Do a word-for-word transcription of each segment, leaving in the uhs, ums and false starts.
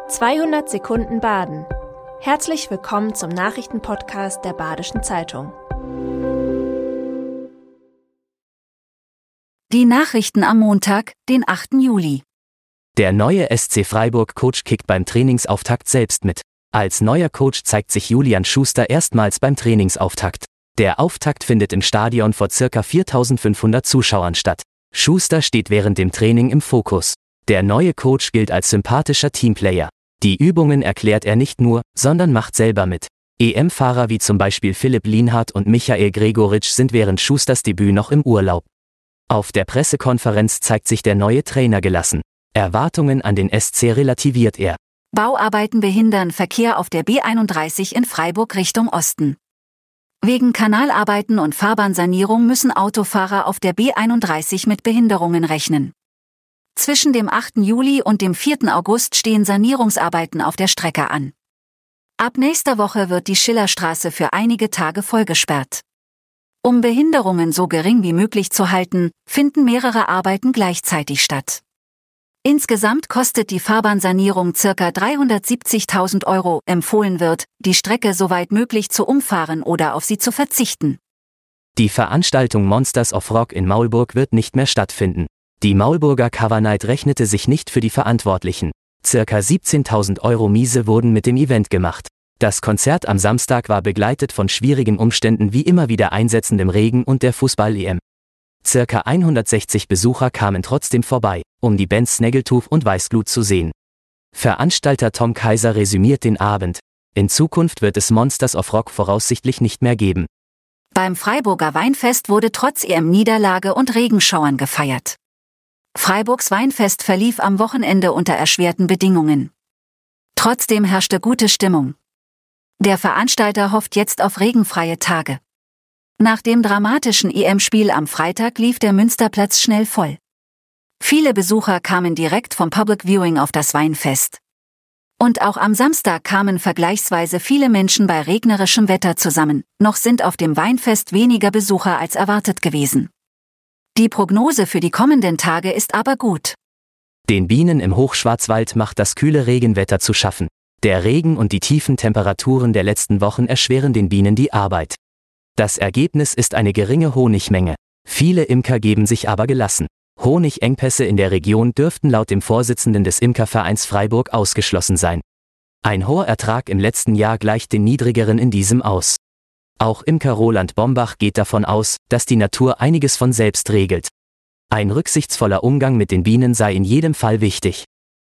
zweihundert Sekunden Baden. Herzlich willkommen zum Nachrichtenpodcast der Badischen Zeitung. Die Nachrichten am Montag, den achten Juli. Der neue S C Freiburg-Coach kickt beim Trainingsauftakt selbst mit. Als neuer Coach zeigt sich Julian Schuster erstmals beim Trainingsauftakt. Der Auftakt findet im Stadion vor ca. viertausendfünfhundert Zuschauern statt. Schuster steht während dem Training im Fokus. Der neue Coach gilt als sympathischer Teamplayer. Die Übungen erklärt er nicht nur, sondern macht selber mit. E M-Fahrer wie zum Beispiel Philipp Lienhardt und Michael Gregoritsch sind während Schusters Debüt noch im Urlaub. Auf der Pressekonferenz zeigt sich der neue Trainer gelassen. Erwartungen an den S C relativiert er. Bauarbeiten behindern Verkehr auf der B einunddreißig in Freiburg Richtung Osten. Wegen Kanalarbeiten und Fahrbahnsanierung müssen Autofahrer auf der B einunddreißig mit Behinderungen rechnen. Zwischen dem achten Juli und dem vierten August stehen Sanierungsarbeiten auf der Strecke an. Ab nächster Woche wird die Schillerstraße für einige Tage vollgesperrt. Um Behinderungen so gering wie möglich zu halten, finden mehrere Arbeiten gleichzeitig statt. Insgesamt kostet die Fahrbahnsanierung ca. dreihundertsiebzigtausend Euro. Empfohlen wird, die Strecke soweit möglich zu umfahren oder auf sie zu verzichten. Die Veranstaltung Monsters of Rock in Maulburg wird nicht mehr stattfinden. Die Maulburger Cover Night rechnete sich nicht für die Verantwortlichen. Circa siebzehntausend Euro Miese wurden mit dem Event gemacht. Das Konzert am Samstag war begleitet von schwierigen Umständen wie immer wieder einsetzendem Regen und der Fußball-E M. Circa hundertsechzig Besucher kamen trotzdem vorbei, um die Bands Snaggletooth und Weißglut zu sehen. Veranstalter Tom Kaiser resümiert den Abend. In Zukunft wird es Monsters of Rock voraussichtlich nicht mehr geben. Beim Freiburger Weinfest wurde trotz E M-Niederlage und Regenschauern gefeiert. Freiburgs Weinfest verlief am Wochenende unter erschwerten Bedingungen. Trotzdem herrschte gute Stimmung. Der Veranstalter hofft jetzt auf regenfreie Tage. Nach dem dramatischen E M-Spiel am Freitag lief der Münsterplatz schnell voll. Viele Besucher kamen direkt vom Public Viewing auf das Weinfest. Und auch am Samstag kamen vergleichsweise viele Menschen bei regnerischem Wetter zusammen, noch sind auf dem Weinfest weniger Besucher als erwartet gewesen. Die Prognose für die kommenden Tage ist aber gut. Den Bienen im Hochschwarzwald macht das kühle Regenwetter zu schaffen. Der Regen und die tiefen Temperaturen der letzten Wochen erschweren den Bienen die Arbeit. Das Ergebnis ist eine geringe Honigmenge. Viele Imker geben sich aber gelassen. Honigengpässe in der Region dürften laut dem Vorsitzenden des Imkervereins Freiburg ausgeschlossen sein. Ein hoher Ertrag im letzten Jahr gleicht den niedrigeren in diesem aus. Auch Imker Roland Bombach geht davon aus, dass die Natur einiges von selbst regelt. Ein rücksichtsvoller Umgang mit den Bienen sei in jedem Fall wichtig.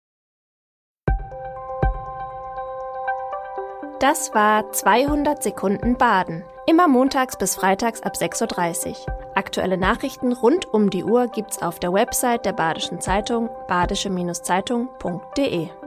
Das war zweihundert Sekunden Baden. Immer montags bis freitags ab sechs Uhr dreißig. Aktuelle Nachrichten rund um die Uhr gibt's auf der Website der Badischen Zeitung badische Zeitung punkt de.